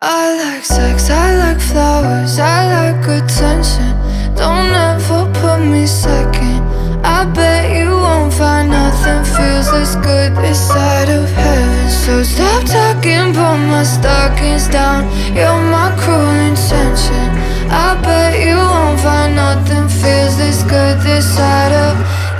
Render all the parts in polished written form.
I like sex, I like flowers, I like attention. Don't ever put me second. I bet you won't find nothing feels as good this side of heaven. So stop talking, put my stockings down. You're my cruel intention. I bet you won't find nothing feels this good this side of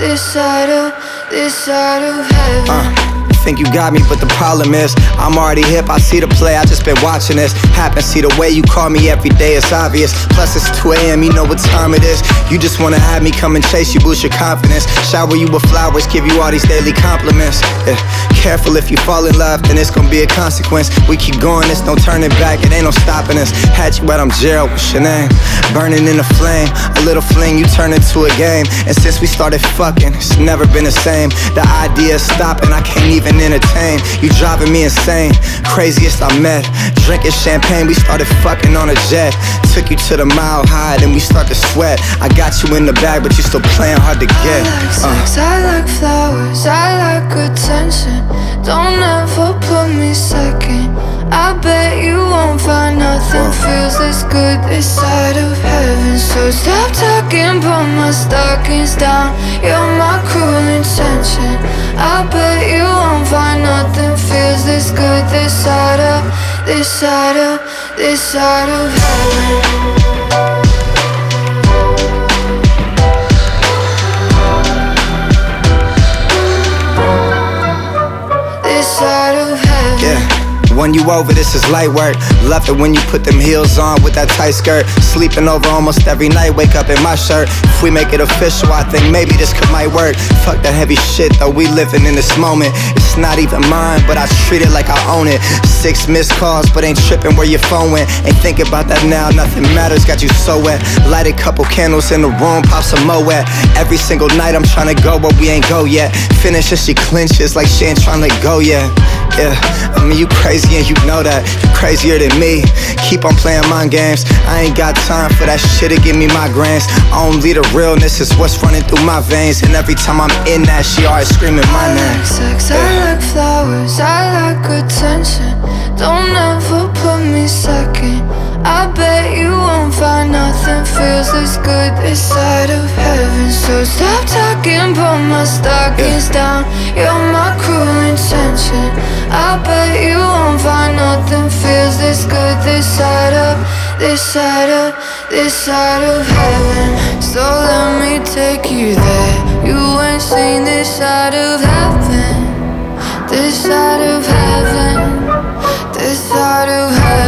heaven. Think you got me, but the problem is I'm already hip, I see the play, I just been watching this happen. See the way you call me every day, it's obvious. Plus it's 2 a.m., you know what time it is. You just wanna have me come and chase you, boost your confidence. Shower you with flowers, give you all these daily compliments. Yeah. Careful, if you fall in love, then it's gonna be a consequence. We keep going, there's no turning back, it ain't no stopping us. Had you, but I'm Gerald, what's your name? Burning in a flame, a little fling, you turn into a game. And since we started fucking, it's never been the same. The idea of stopping, I can't even entertain. You driving me insane, craziest I met. Drinking champagne, we started fucking on a jet. Took you to the Mile High, then we start to sweat. I got you in the bag, but you still playing hard to get. I like sex, I like flowers, I like attention. Don't ever put me second. I bet you won't find nothing feels as good this side of heaven. So stop talking, put my stockings down. You're my cruel intention. I bet you won't find nothing feels this good this side of heaven. When you over, this is light work. Love it when you put them heels on with that tight skirt. Sleeping over almost every night, wake up in my shirt. If we make it official, I think maybe this might work. Fuck that heavy shit though, we living in this moment. It's not even mine, but I treat it like I own it. 6 missed calls, but ain't tripping where your phone went. Ain't thinking about that now, nothing matters, got you so wet. Light a couple candles in the room, pop some Moet. Every single night I'm trying to go, but we ain't go yet. Finish and she clenches like she ain't trying to go yet. Yeah, I mean you crazy and you know that. You crazier than me. Keep on playing mind games. I ain't got time for that shit to give me migraines. Only the realness is what's running through my veins. And every time I'm in that, she always screaming my name. I like sex, I like flowers, I like attention. Don't ever put me second. I bet you won't find nothing feels as good this side of heaven. So stop talking, put my stockings down. You're my cruel intention. I bet you won't find nothing feels this good this side of heaven. So let me take you there. You ain't seen this side of heaven. This side of heaven. This side of heaven.